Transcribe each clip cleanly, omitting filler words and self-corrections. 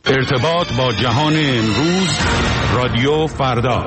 ارتباط با جهان امروز، رادیو فردا.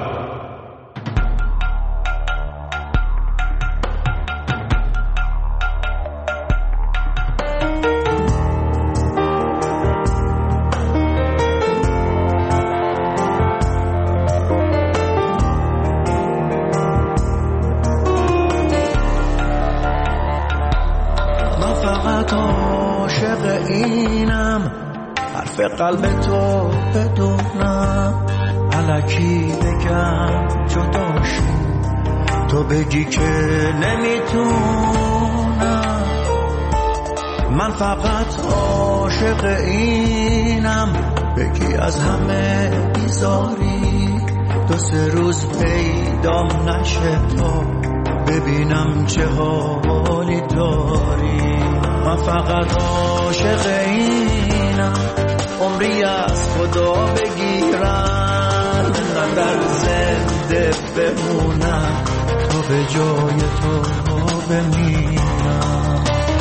من فقط عاشق اینم، حرف قلب تو بدونم، الکی بگم جداشی، تو بگی که نمیتونم. من فقط عاشق اینم، بگی از همه بیزاری، 2-3 روز پیدا نشه تا ببینم چه حالی داری. من فقط عاشق اینم، عمری از خدا بگیرم، در زنده بمونم تا به جای تو بمیرم.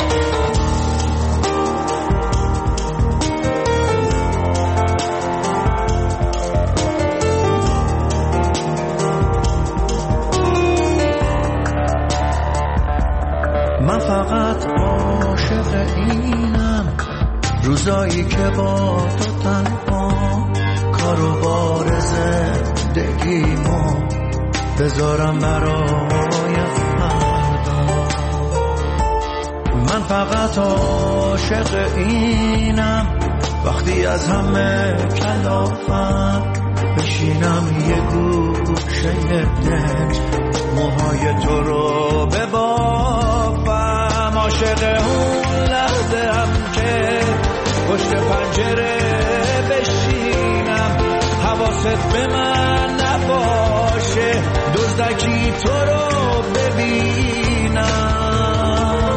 من فقط عاشق اینم، روزایی که با تو تنها، کار و بار زندگیمو بذارم برای فردا. من فقط عاشق اینم، وقتی از همه کلافم بشینم یه گوشه دل، موهای تو رو ببافم. عاشق اون لحظه هم که پشت پنجره بشینم، حواست به من نباشه، دزدکی تو رو ببینم.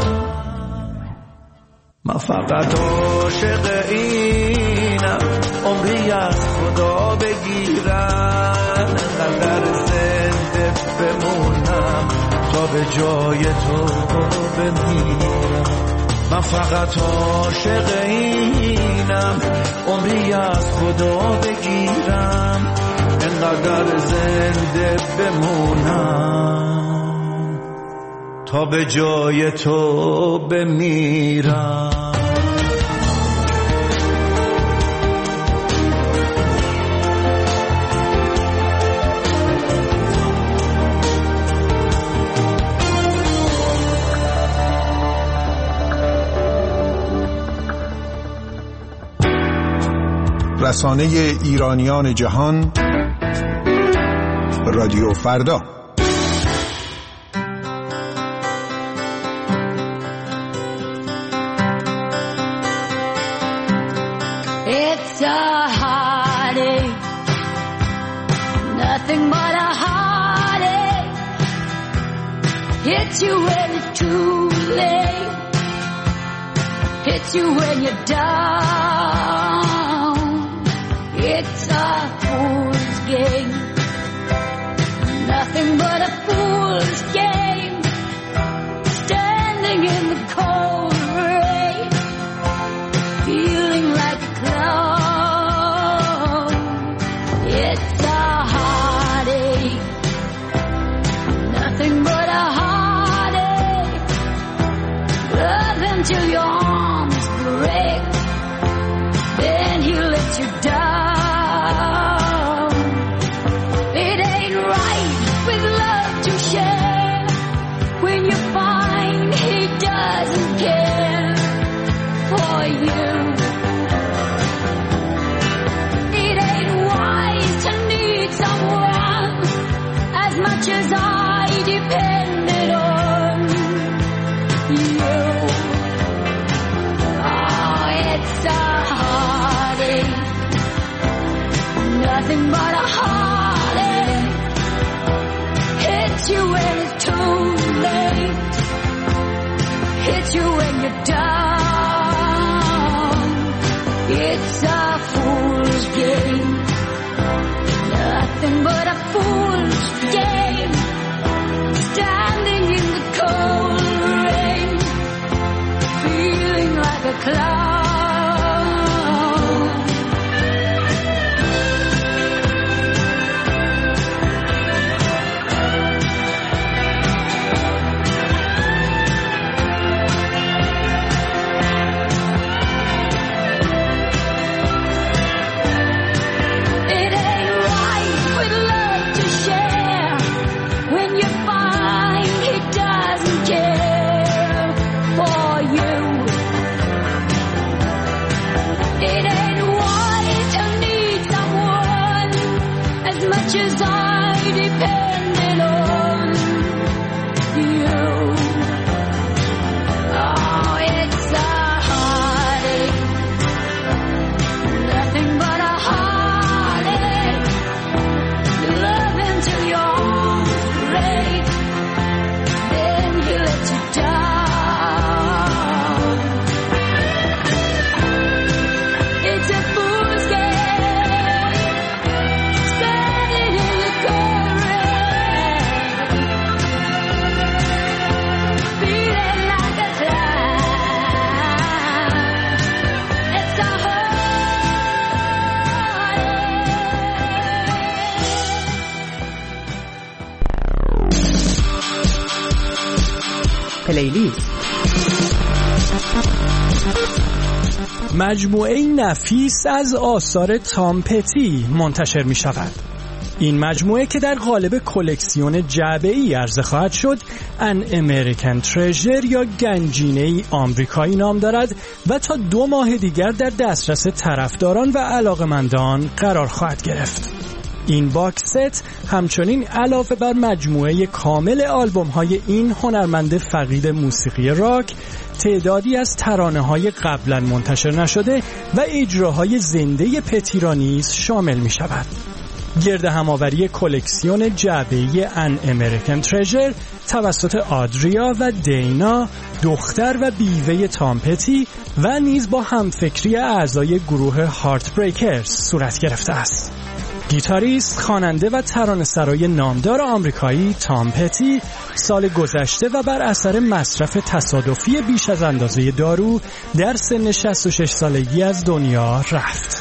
من فقط عاشق اینم، عمری از خدا بگیرم، انقدر زنده بمونم تا به جای تو بمیرم. من فقط عاشق اینم، عمری از خدا بگیرم، انقدر زنده بمونم تا به جای تو بمیرم. رسانه ایرانیان جهان، رادیو فردا. It's a heartache, nothing but a heartache. Hits you when it's too late, hits you when you're down. It's a fool's game, nothing but a fool's game. Standing in the cold rain, feeling like a clown. It's a heartache, nothing but a heartache. Love until your arms break, then he lets you down. As I depended on you. Oh, it's a heartache, nothing but a heartache. Hits you when it's too late, hits you when you're down. It's a fool's game, nothing but a fool's game. Standing in the cold rain, feeling like a clown. It ain't wise to need someone as much as I depended on you. Oh, it's a heartache, nothing but a heartache. You love him till your arms break, then he lets you down. It's a fool's game, standing in the current, feeling like a clown. It's a پلیلیست. مجموعه نفیس از آثار تام پتی منتشر می شود. این مجموعه که در قالب کلکسیون جعبه‌ای عرضه خواهد شد، An American Treasure یا گنجینه‌ای آمریکایی نام دارد و تا 2 ماه دیگر در دسترس طرفداران و علاقه‌مندان قرار خواهد گرفت. این باکس ست همچنین علاوه بر مجموعه کامل آلبوم‌های این هنرمند فقید موسیقی راک، تعدادی از ترانه‌های قبلا منتشر نشده و اجراهای زنده پتی را نیز شامل می‌شود. گرد همآوری کلکسیون جعبه‌ای An American Treasure توسط آدریا و دینا، دختر و بیوه تام پتی و نیز با همفکری اعضای گروه هارت بریکرز صورت گرفته است. گیتاریست، خواننده و ترانه‌سرای نامدار آمریکایی تام پتی سال گذشته و بر اثر مصرف تصادفی بیش از اندازه دارو در سن 66 سالگی از دنیا رفت.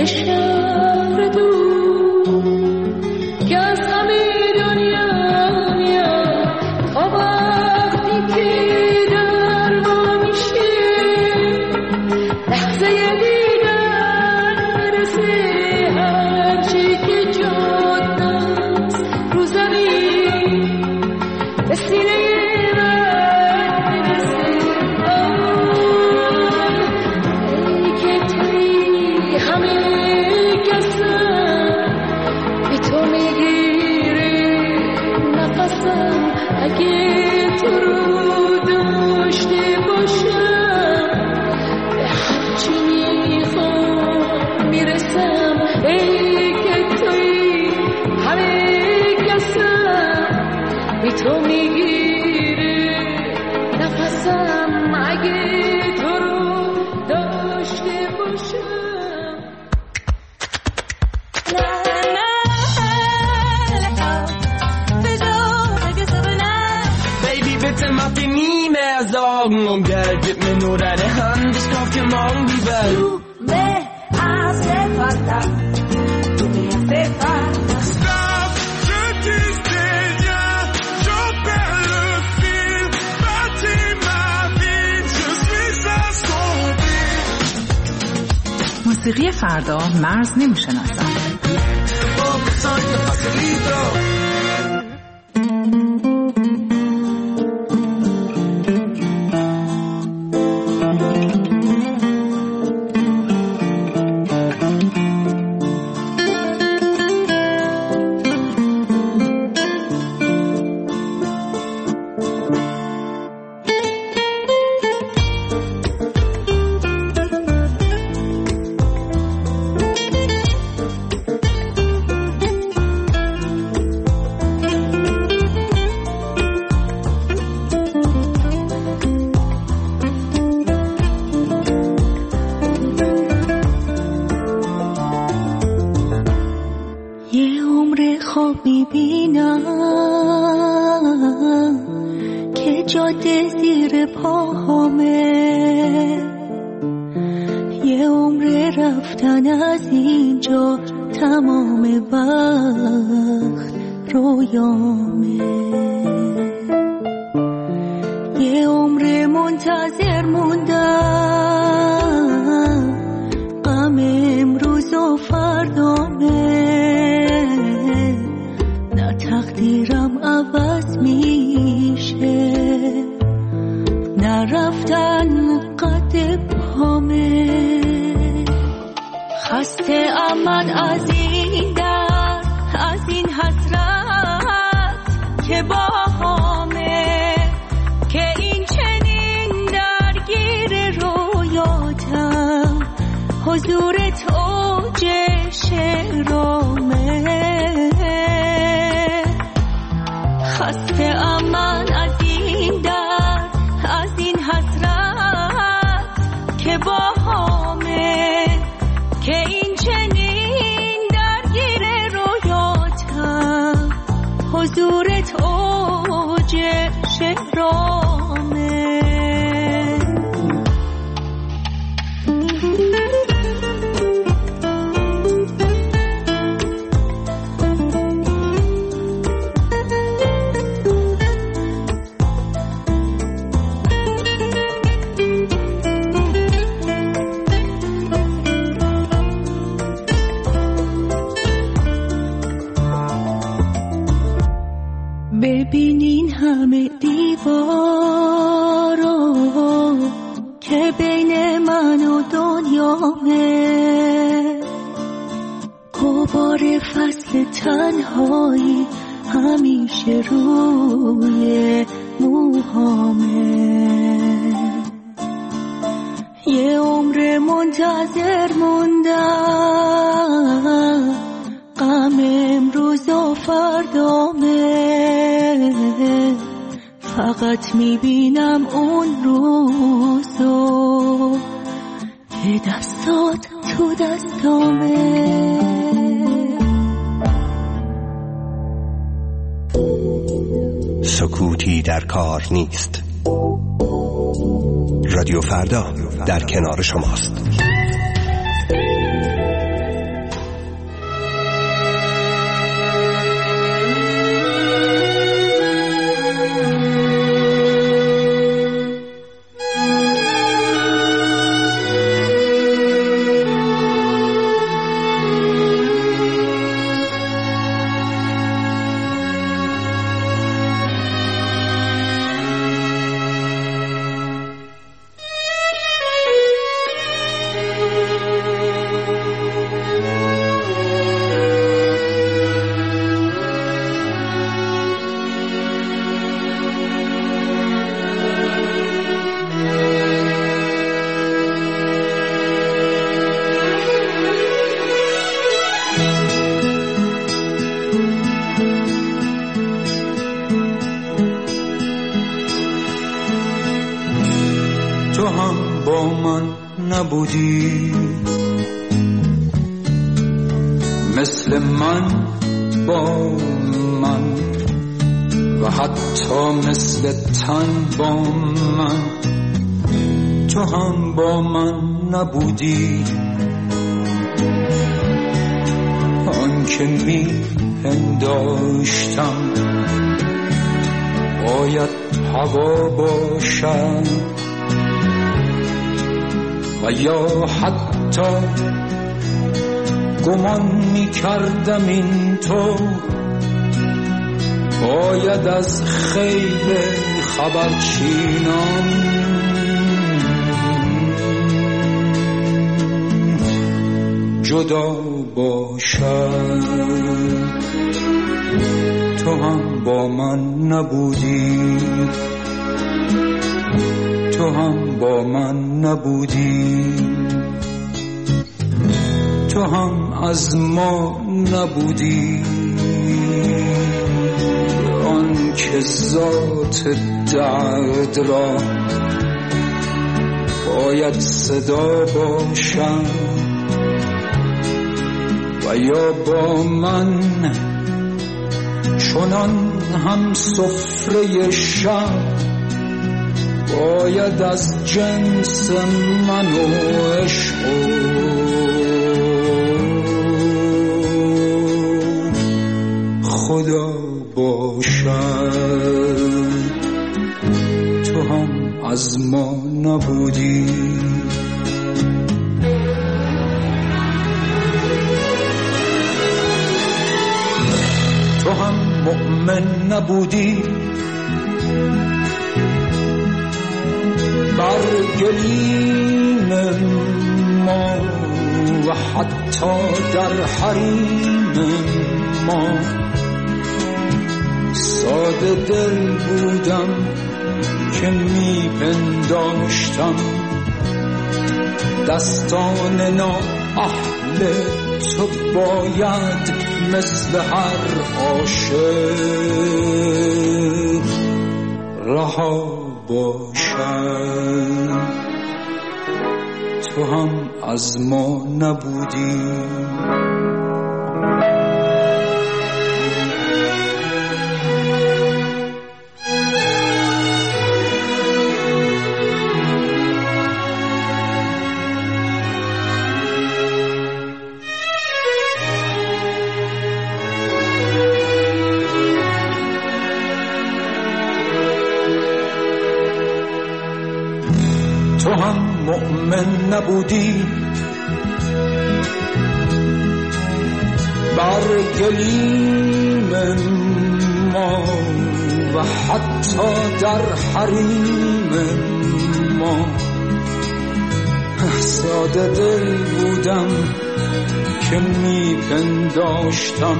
شهر دور که از همه دنیا میاد تا وقتی که در ما میشه لحظه دیدن برسه هرچی که جاد است رو زمین به سینه تو میگیره نفسم اگه تو رو داشته باشم. Baby, bitte mach dir nie mehr Sorgen um Geld, gib mir nur deine Hand, ich kauf dir morgen die Welt. Du me hace falta, du me hace falta. Stop, je disais rien, je perds le fil, bâtis ma vie, je suis assombri. موسیقی فردا مرز نمیشناسد. که جاده زیر پاهامه، یه عمر رفتن از اینجا تمام وقت رویامه، یه عمر منتظر موندم غم امروز و فردامه، نه تقدیرم عوض میشه نه رفتن قد پامه، خسته من از این درد از این حسرت که باهامه، که این چنین درگیر رویاتم حضورت اوج شعرامه، خسته من از این درد از این حسرت که باهامه، که این چنین درگیر رویاتم حضورت اوج شعرامه. ببینین همه دیوارو که بین من و دنیامه، غبار فصل تنهایی همیشه روی موهامه، یه عمر منتظر موندم غم امروز و فردامه، فقط میبینم اون روزو که دستات تو دستامه. سکوتی در کار نیست. رادیو فردا در کنار شماست. نبودی، مثل من با من و حتی مثل تن با من تو هم با من نبودی. آن که می پنداشتم باید هوا باشد و یا حتی گمان می کردم این تو باید از خیل خبرچینان جدا باشد. تو هم با من نبودی، تو هم با من نبودی، تو هم از ما نبودی. آن که ذات درد را باید صدا باشد و یا با من چنان هم سفره شب باید از جنس من و عشق خدا باشد. تو هم از ما نبودی، تو هم مؤمن نبودی، بر گلیم ما و حتی در حریم ما ساده دل بودم که می پنداشتم دستان نااهل تو باید مثل هر عاشق رها باشد. تو هم از ما نبودی، تو هم مؤمن نبودی، بر گلیم ما و حتی در حریم ما ساده دل بودم که می پنداشتم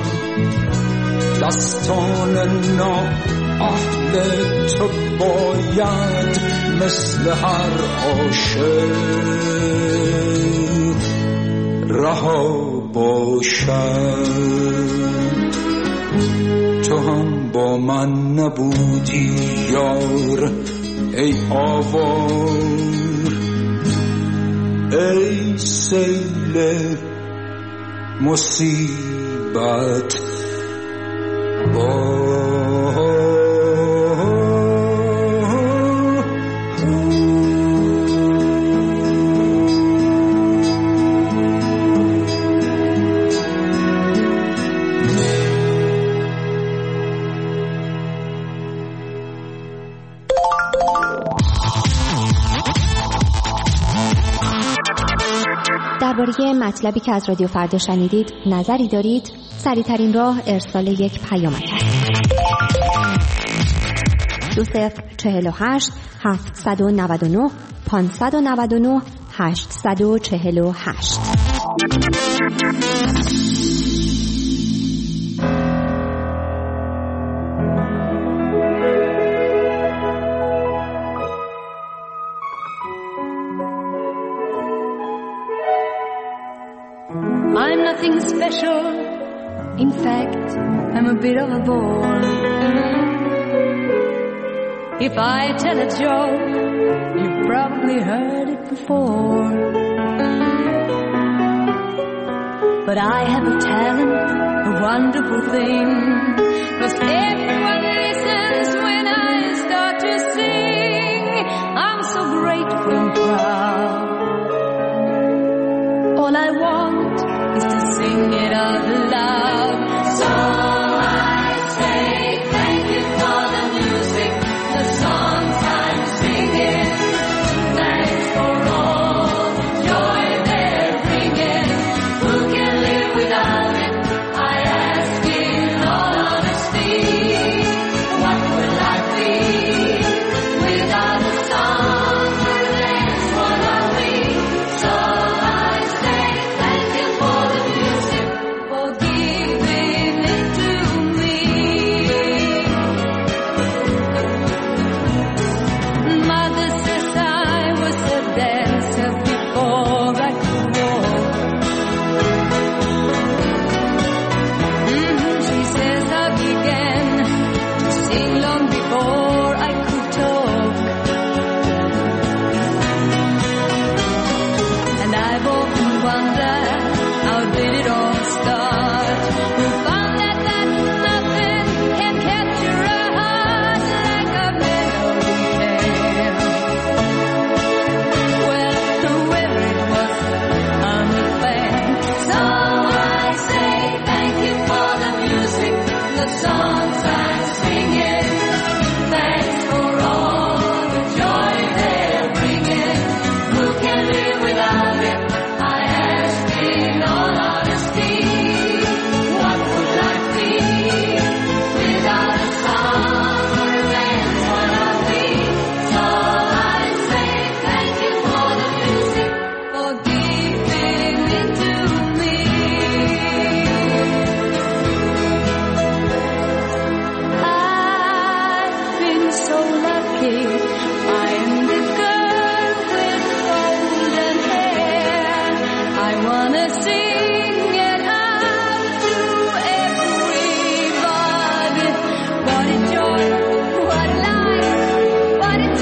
دستان نااهل تو باید مثل هر عاشق رها باشد. تو هم با من نبودی یار ای آوار، ای سیل مصیبت درباره مطلبی که از رادیو فردا شنیدید نظری دارید؟ سریع‌ترین راه ارسال یک پیامک است. 2048 799 599 848. I'm nothing special. In fact, I'm a bit of a bore. If I tell a joke, you've probably heard it before. but I have a talent, a wonderful thing. 'Cause everyone listens when I start to sing. I'm so grateful and proud. All I want is to sing it out loud. So I say thank you for the music, the songs I'm singing. Thanks for all the joy they're bringing. Who can live without it? I ask in all honesty. What will I be without a song or dance? What are we? So I say thank you for the music, for giving it to me. Mother says I was a dancer before I could walk. She says I began to sing long before I could talk. And I've often wondered, how did it all start? Who found that nothing can capture a heart like a melody can? Well, whoever it was, I'm a fan. So I say thank you for the music, the songs I'm singing. Thanks for all the joy they're bringing. Who can live without it? I ask in all honesty. What would life be without a song or a dance? What are we? So I say thank you for the music, for giving it to me. I've been so lucky. I'm the girl with golden hair. I wanna sing it out to everybody. What a joy, what a life, what a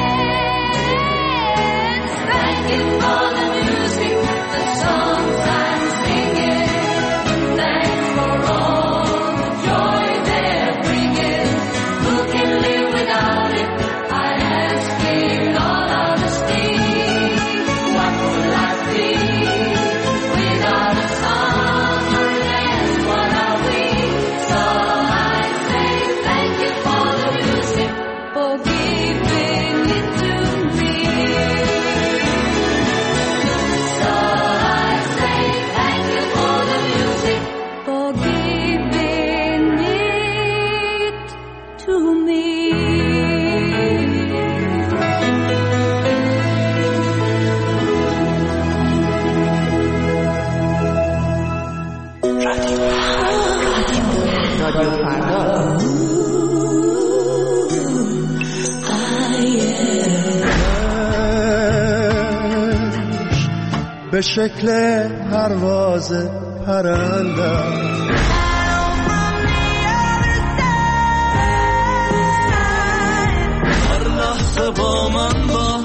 chance. Thank you for the music, the songs I'm singing. Thanks for all the joy they're bringing. Who can live without it? I ask in all honesty. What would life be without a song or a dance? What are we? So I say thank you for the music, for giving it to me. So I say thank you for the music, for giving it to me. رادیو فردا. به شکل پرواز پرنده هر لحظه با من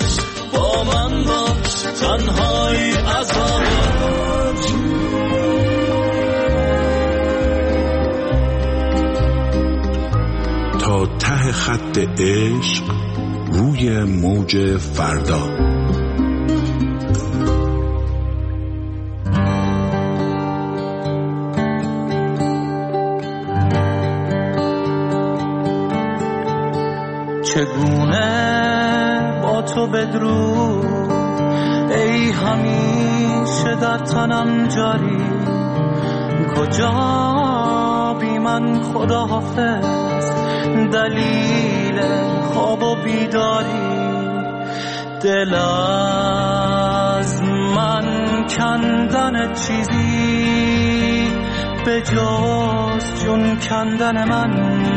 باش تنهایی عذابت تا ته خط عشق روی موج فردا. چگونه با تو بدرود ای همیشه در تنم جاری کجا بی من خداحافظ دلیل خواب و بیداری دل از من کندن چیزی به جز جون کندن من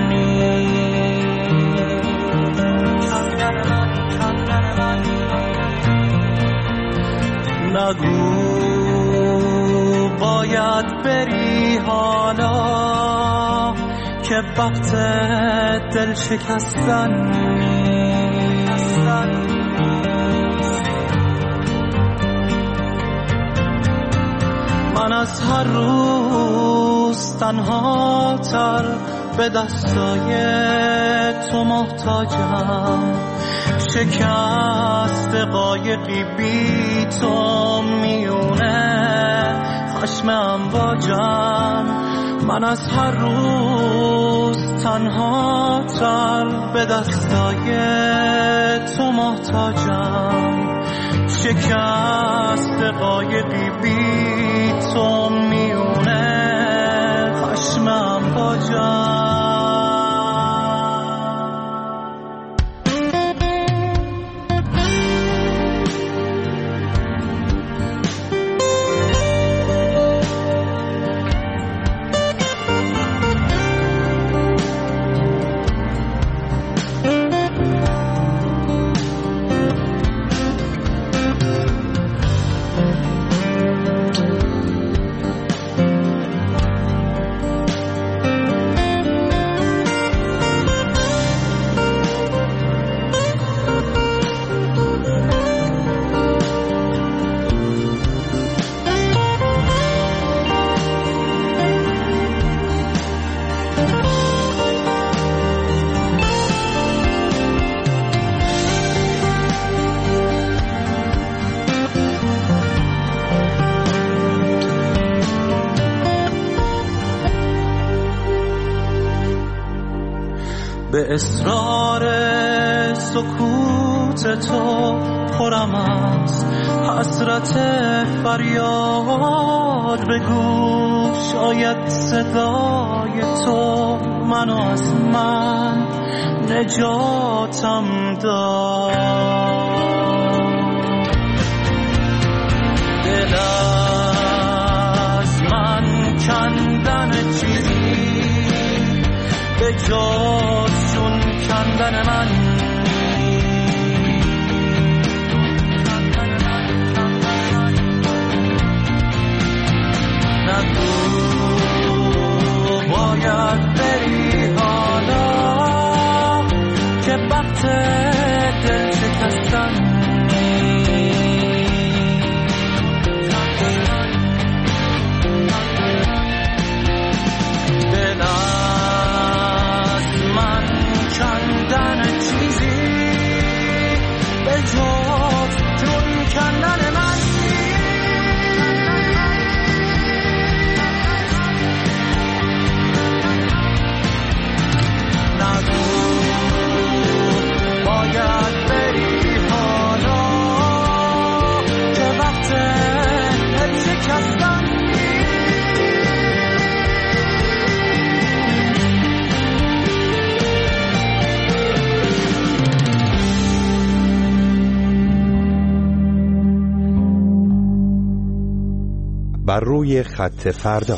نگو باید بری حالا که وقت دل شکستن من از هر روز تنها تر به دستای تو محتاجم، شکست قایقی بی تو میونه خشم امواجم. من از هر روز تنها تر به دستای تو محتاجم، شکست قایقی بی تو میونه خشم امواجم. به اصرار سکوت تو پرم از حسرت فریاد، بگو شاید صدای تو منو از من نجاتم داد. دل از من کندن چیزی به جز چون کندن من، نگو باید بری حالا که وقت دل شکستن. بر روی خط فردا.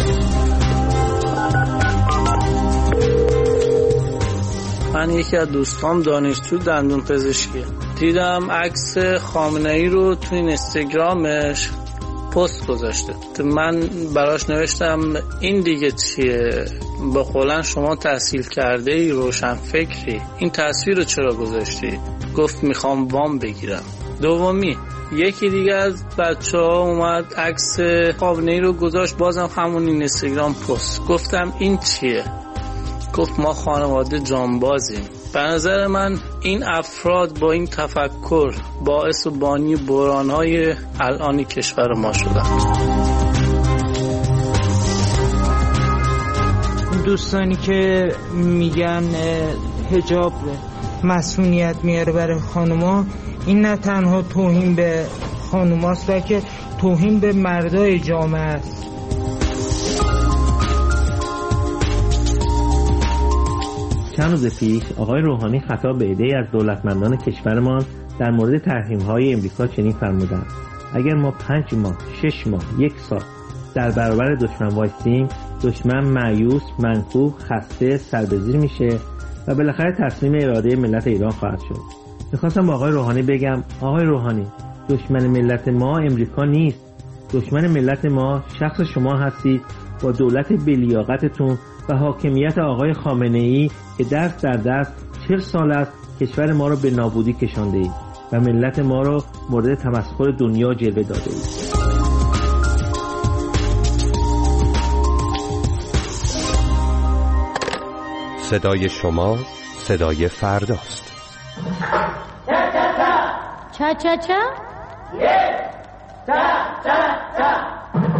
من یکی از دوستام دانشجو دندون پزشکی دیدم عکس خامنه‌ای رو تو اینستاگرامش پست گذاشته. من براش نوشتم این دیگه چیه؟ به قولن شما تحصیل کرده ای، روشن فکری، این تصویر رو چرا گذاشتی؟ گفت میخوام وام بگیرم. دومی یکی دیگه از بچه‌ها اومد عکس خامنه‌ای رو گذاشت، بازم همون اینستاگرام پست. گفتم این چیه؟ گفت ما خانواده جانبازیم. به نظر من این افراد با این تفکر باعث و بانی بحران‌های الان کشور ما شدن. دوستانی که میگن حجاب مسئولیت میاره برای خانوما، این نه تنها توهین به خانوماست بلکه توهین به مردای جامعه است. چند روز پیش آقای روحانی خطاب به عده‌ای از دولتمندان کشورمان در مورد تحریم‌های امریکا چنین فرمودند: اگر ما 5 ماه، 6 ماه، 1 سال در برابر دشمن وایسیم، دشمن مایوس، منکوب، خسته، سربزیر میشه و بالاخره تسلیم اراده ملت ایران خواهد شد. میخواستم با آقای روحانی بگم: آقای روحانی، دشمن ملت ما امریکا نیست، دشمن ملت ما شخص شما هستید با دولت بی‌لیاقتتون و حاکمیت آقای خامنه‌ای که دست در دست 40 سال است کشور ما رو به نابودی کشانده اید و ملت ما رو مورد تمسخر دنیا جلوه داده اید. صدای شما صدای فرداست. چا چا چا چا چا چا.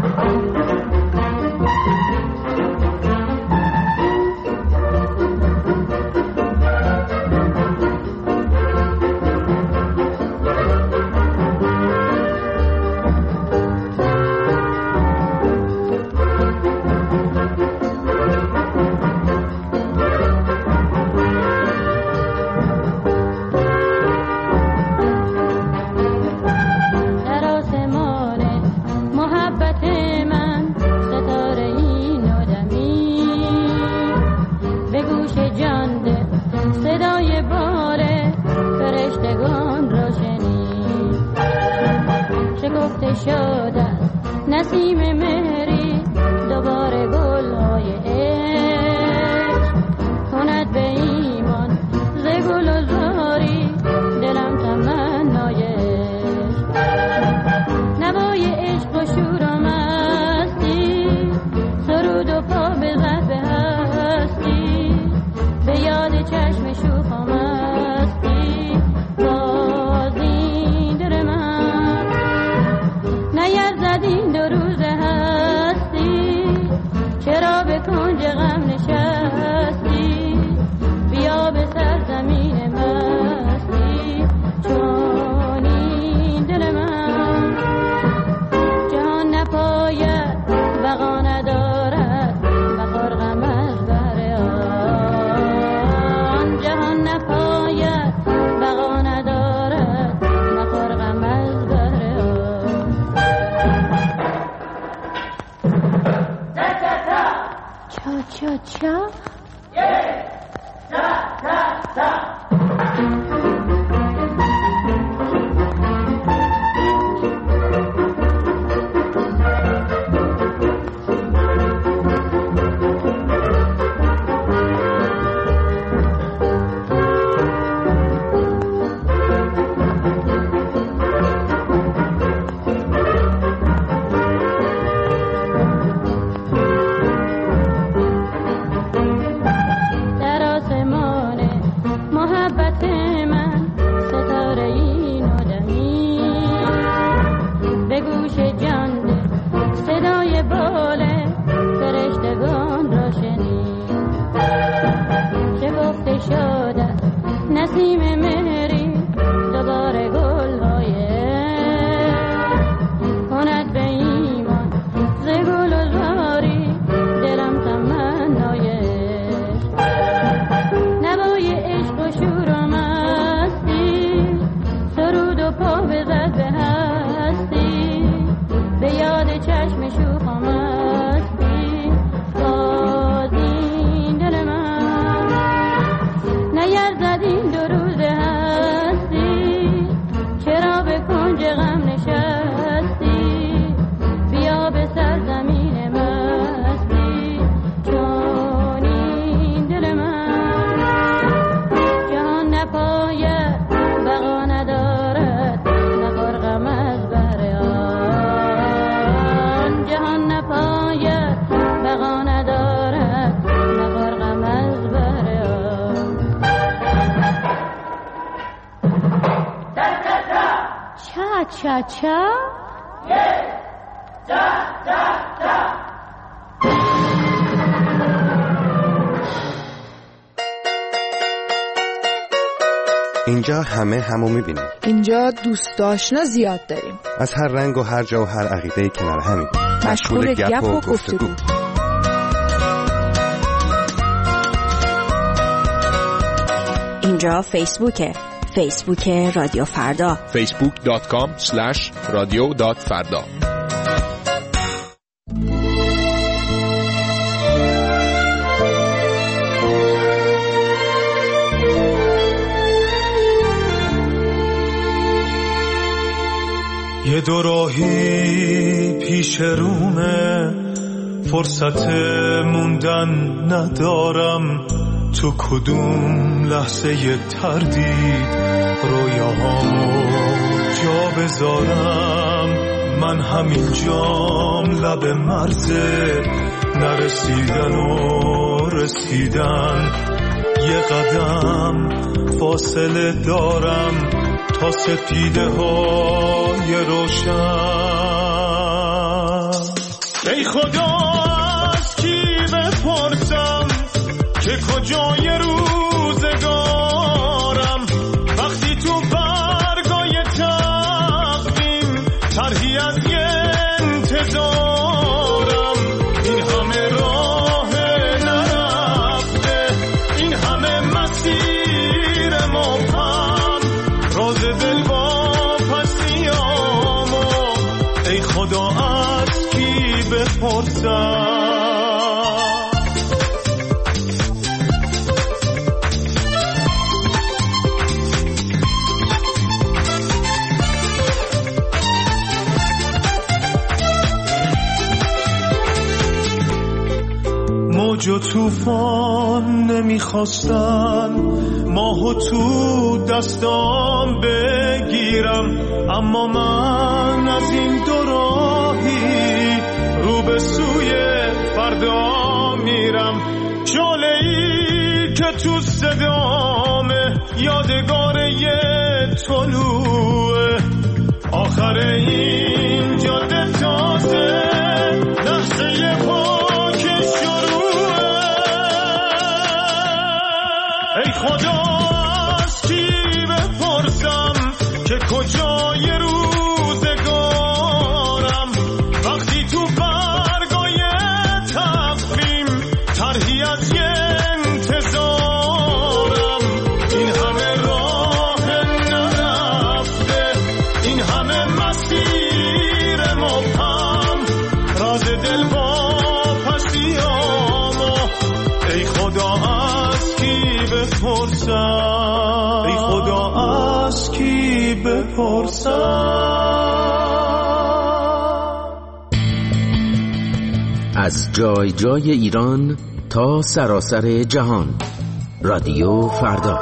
نسیم مهری دوباره گل‌های عشق کند به ایمان ز گل و زاری دلم تمنای عشق. نوای عشق و شور و مستی سرود و پا بزد به هستی به یاد چشم شوخ و مستی باز این دل من نیرزد این دو روز هستی چرا به کنج غم نشستی بیا به سرزمین مستی چون این دل من جهان نپاید بقا ندارد بخور غم از بهر آن جهان نپاید بقا ندارد بخور غم از بهر آن. چا چا چا نسیم مهری دوباره گل‌های کند به ایمان ز گل و زاری دلم تمنای نوای عشق و شور و مستی سرود و پا بزد به هستی به یاد چشم شوخ و مستی باز این دل من نیرزد این دو روز هستی چرا به کنج غم نشستی بیا به سرزمین مستی چون این دل من جهان نپاید بقا ندارد نخور غم از بهر آن جهان نپاید بقا ندارد نخور غم از بهر آن. چا چا چا اینجا همه همو میبینیم. اینجا دوست آشنا زیاد داریم. از هر رنگ و هر جا و هر عقیده‌ای کنار همیم. مشغول گپ و گفتگو. اینجا فیسبوکه. فیسبوک رادیو فردا. facebook.com/radio.farda. یه دو راهی پیش رومه فرصت موندن ندارم تو کدوم لحظه تردید رویاهامو جا بذارم من همین جام لب مرزه نرسیدن و رسیدن یه قدم فاصله دارم تا سپیده های روشن. ای خدا از کی بپرسم که کجای روزگارم، وقتی تو برگای تقویم طرحی از یه انتظارم. این همه راه نرفته، این همه مسیر مبهم، راز دل واپسیامو ای خدا از کی بپرسم. موج و طوفان نمیخواستن ماهو تو دستام بگیرم، اما من از این دو راهی رو به سوی فردا میرم. شعله‌ای که تو صدامه یادگار یه طلوعه، آخر این جاده تازه لحظه پاک شروعه. ای خدا از کی بپرسم که کجای روزگارم، وقتی تو برگای تقویم طرحی از یه انتظارم. این همه راه نرفته، این همه مسیر مبهم، راز دل واپسیامو ای خدا از کی بپرسم، ای خدا از کی بپرسم. از جای جای ایران تا سراسر جهان، رادیو فردا.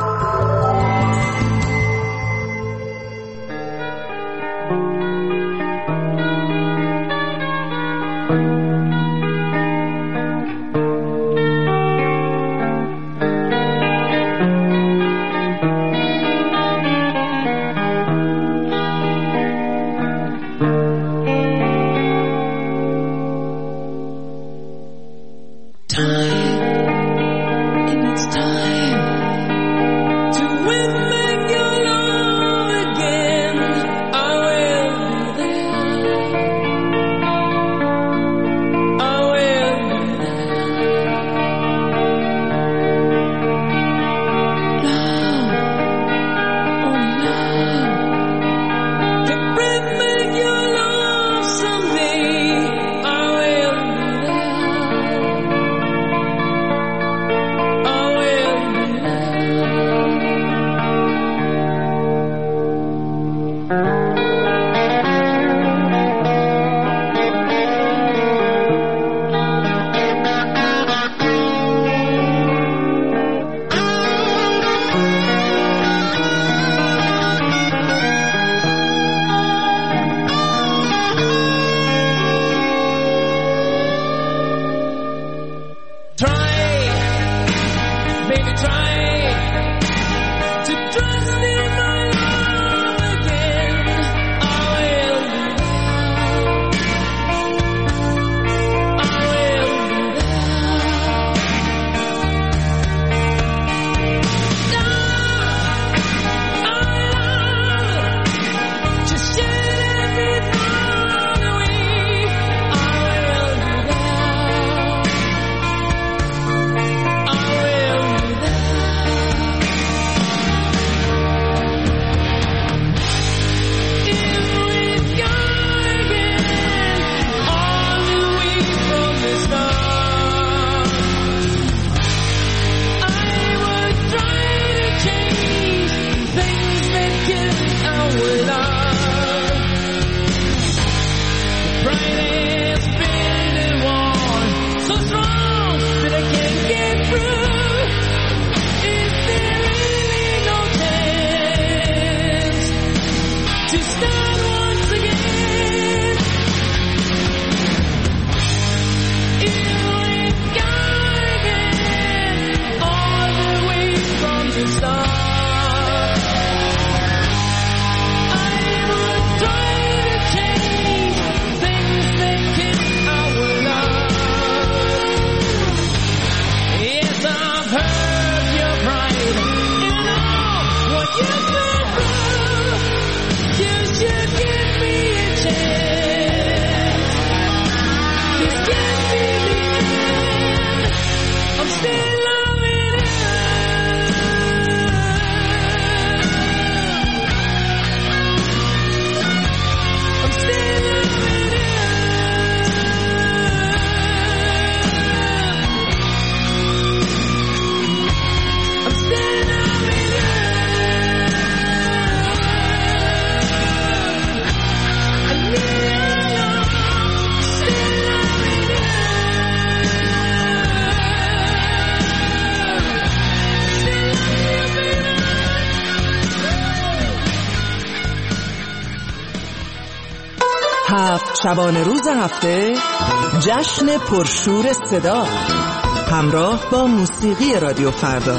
شبانه روز هفته جشن پرشور صدا همراه با موسیقی رادیو فردا.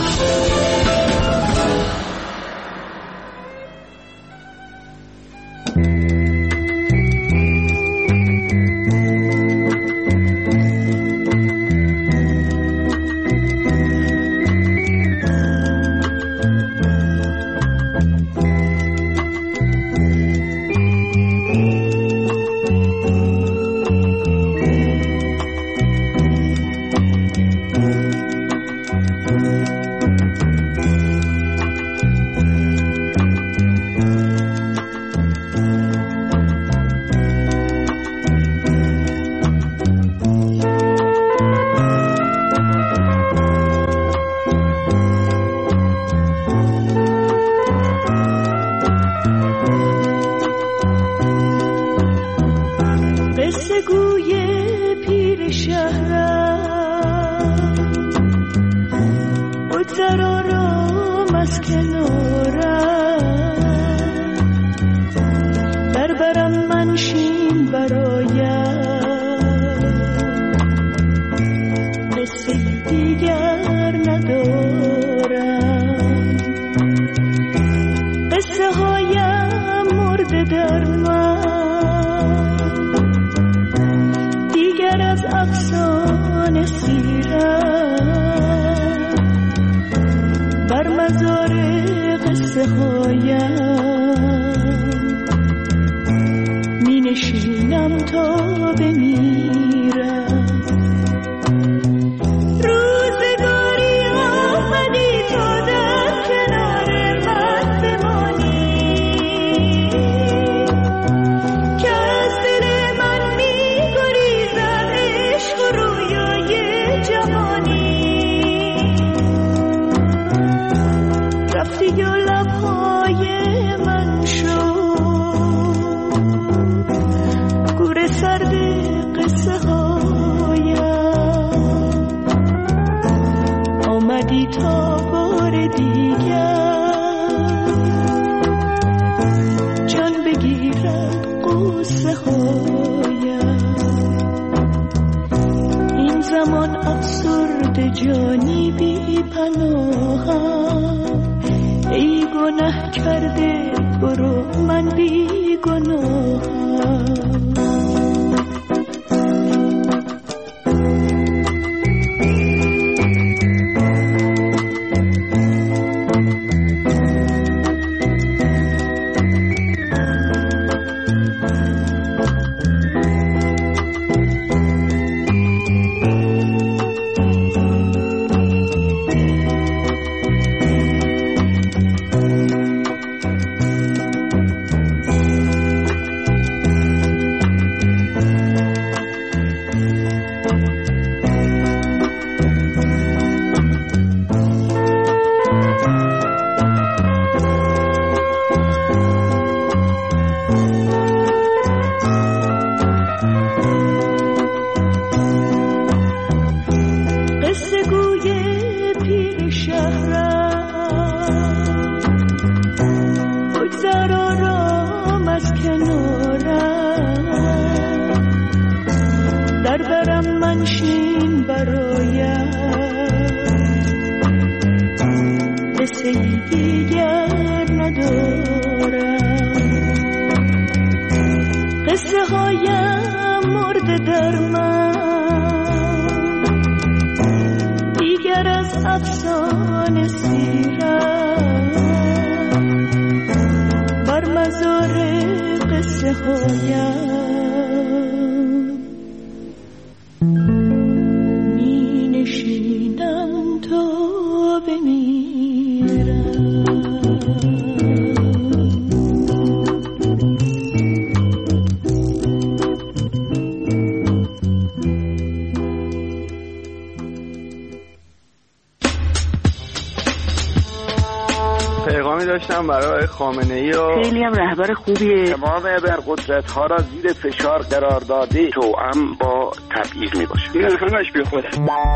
داشتم برای خامنه‌ای و خیلی هم رهبر خوبیه. تمام ابرقدرت‌ها را زیر فشار قرار داده توأم با تبعیض میباشه. این همش بی خوده.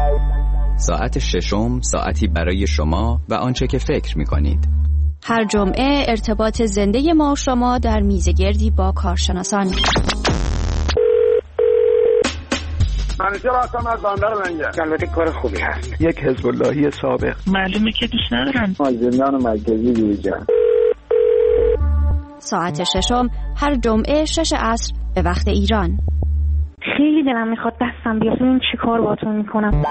ساعت ششم ساعتی برای شما و آنچه که فکر می‌کنید. هر جمعه ارتباط زنده ما و شما در میزگردی با کارشناسان. همیشه راستم از بندر لنگه. البته کار خوبی هست. یک حزب اللهی سابق. معلومه که دوست ندارم. زندان مرکزی جوجا. ساعت ششم هر جمعه 6 عصر به وقت ایران. خیلی دلم میخواد دستم بیاد ببین چی کار باهاتون میکنم.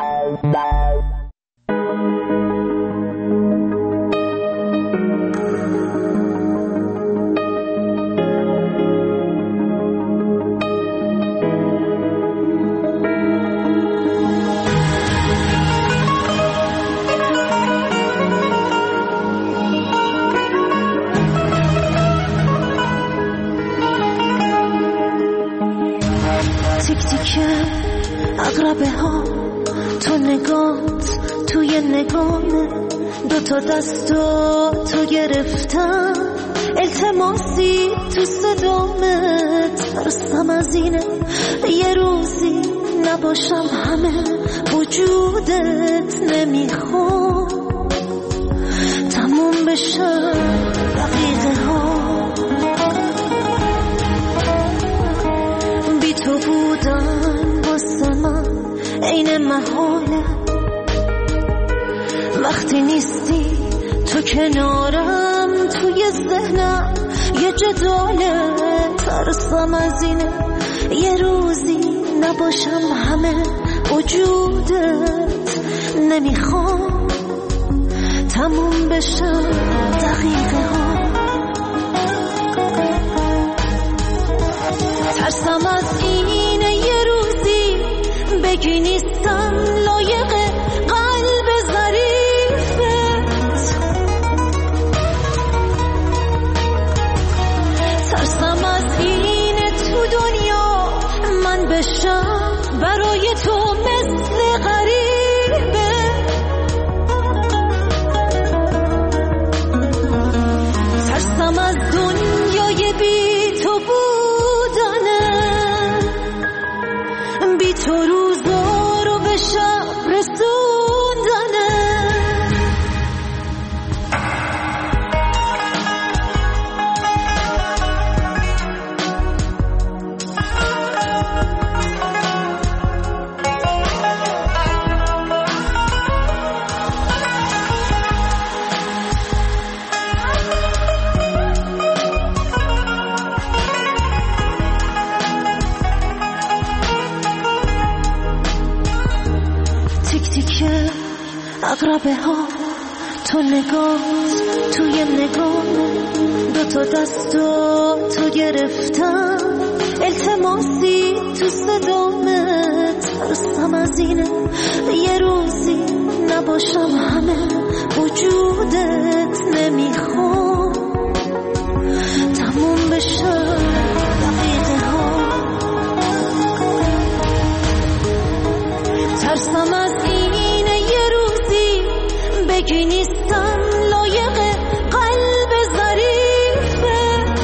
اقربه ها تو نگات توی نگامه دوتا دستو تو گرفتم التماسی تو صدامت ترسم از اینه یه روزی نباشم همه وجودت نمیخوام تموم بشه دقیقه ها بی تو بودن واسه من عین محاله وقتی نیستی تو کنارم توی ذهنم یه جداله ترسم از اینه یه روزی نباشم همه وجودت نمیخوام تموم بشه دقیقه ها ترسم از اینه یه روزی بگی نیستم لایق قلب ظریفت ترسم از اینه تو دنیا من بشم برای تو مثل غریبه ترسم از دنیای بی تو بودنه بی تو روزا رو به شب رسوندنه اقربه ها تو نگات توی نگاه دوتا دستو تو گرفتم التماسی تو صدامت ترسم از اینه یه روزی نباشم همه وجودت نمیخوام تموم بشه دقیقه ها ترسم از اینه یه روزی بگی نیستم لایق قلب ظریفت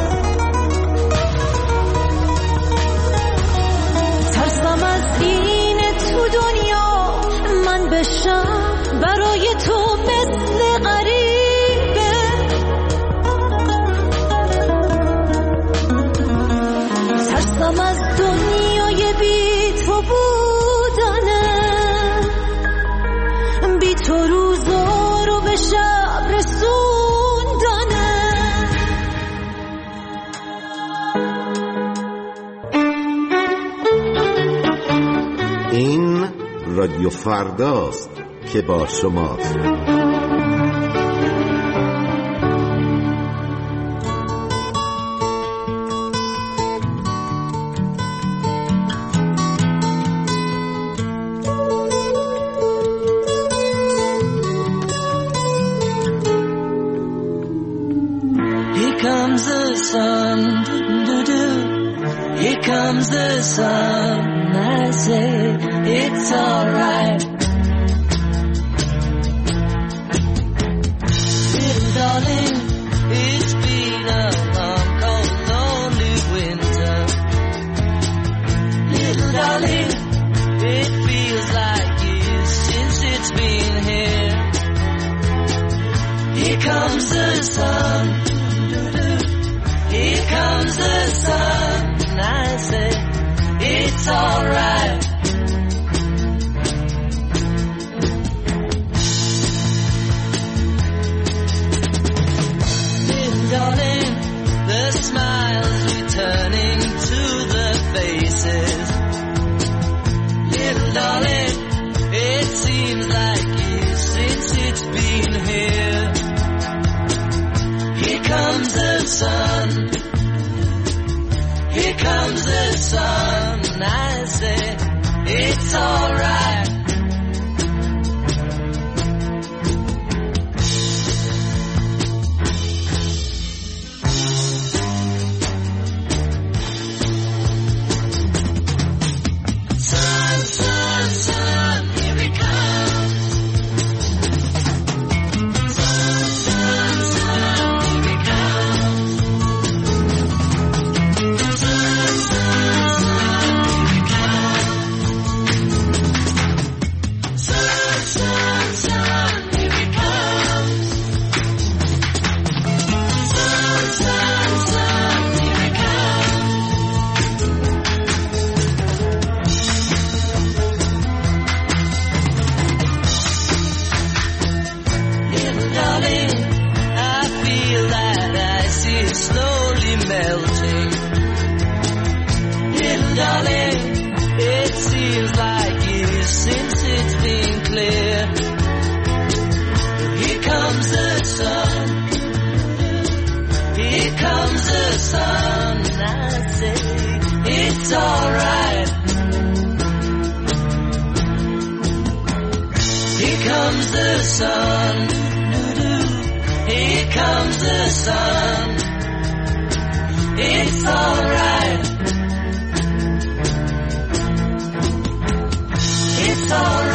ترسم از اینه تو دنیا من بشم برای تو مثل غریبه ترسم از دنیای بی تو بودنه بی تو روزا رو به شب رسوندنه این رادیو فرداست که با شماست. Here comes the sun, I say it's alright. Little darling, it's been a long, cold, lonely winter. Little darling, it feels like years since it's been here. Here comes the sun, here comes the sun. I say it's alright. Little darling, it seems like years since it's been here. Here comes the sun. Here comes the sun. I say it's alright. It's alright. It's alright.